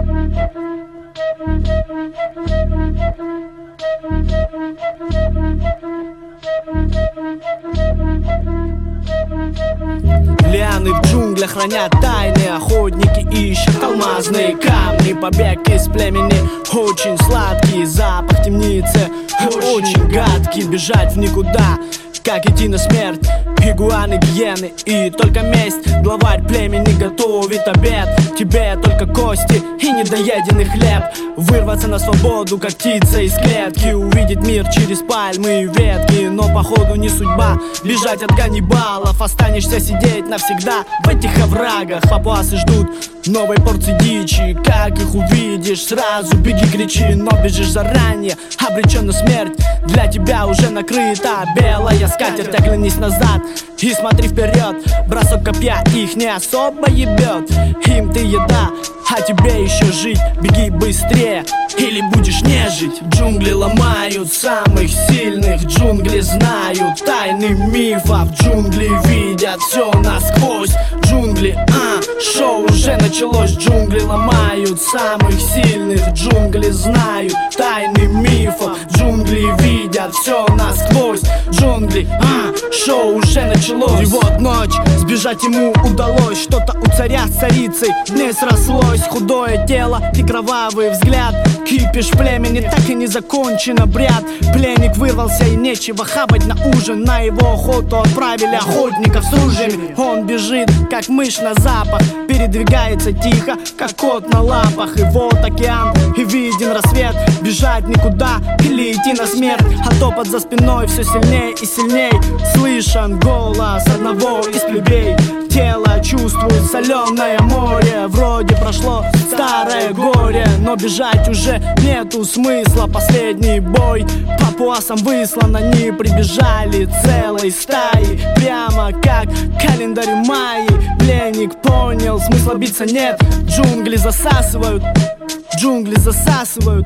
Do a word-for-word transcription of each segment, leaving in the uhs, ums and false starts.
Лианы в джунглях хранят тайны, охотники ищут алмазные камни. Побег из племени очень сладкий, запах темницы очень гадкий. Бежать в никуда, как идти на смерть. Игуаны, гиены и только месть. Главарь племени готовит обед. Тебе только кости и недоеденный хлеб. Вырваться на свободу, как птица из клетки. Увидеть мир через пальмы и ветки. Но походу не судьба бежать от каннибалов. Останешься сидеть навсегда в этих оврагах. Папуасы ждут новой порции дичи. Как их увидишь, сразу беги, кричи. Но бежишь заранее, обречен на смерть. Для тебя уже накрыта белая скатерть. Оглянись назад и смотри вперед. Бросок копья их не особо ебет. Им ты еда, а тебе еще жить. Беги быстрее, или будешь не жить. Джунгли ломают самых сильных. Джунгли знают тайны мифов. Джунгли видят все насквозь. Джунгли, а, шоу уже началось. Джунгли ломают самых сильных. Джунгли знают тайны мифов. Джунгли видят все насквозь. Джунгли, а, шоу уже началось. И вот ночь, сбежать ему удалось. Что-то у царя с царицей не срослось. Худое тело и кровавый взгляд. Кипиш племени, так и не закончен обряд. Пленник вырвался и нечего хавать на ужин. На его охоту отправили охотников с ружьями. Он бежит, как мышь на запах. Передвигается тихо, как кот на лапах. И вот океан, и виден рассвет. Бежать никуда или идти на смерть. А топот за спиной все сильнее и сильней. Слышен голос одного из плебей. Тело чувствует соленое море. Вроде прошло старое горе, но бежать уже нету смысла. Последний бой папуасам выслан. Они прибежали целой стаей, прямо как календарь майи. Пленник понял, смысла биться нет. Джунгли засасывают, джунгли засасывают.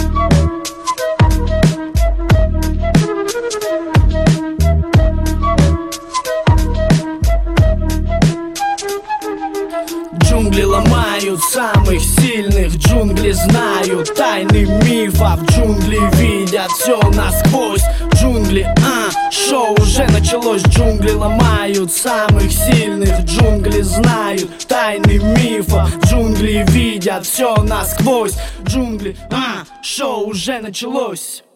Джунгли ломают самых сильных. Джунгли знают тайны мифов. Джунгли видят все насквозь. Джунгли, а, шоу уже началось. Джунгли ломают самых сильных. Джунгли знают тайны мифов. Джунгли видят все насквозь. Джунгли, а, шоу уже началось.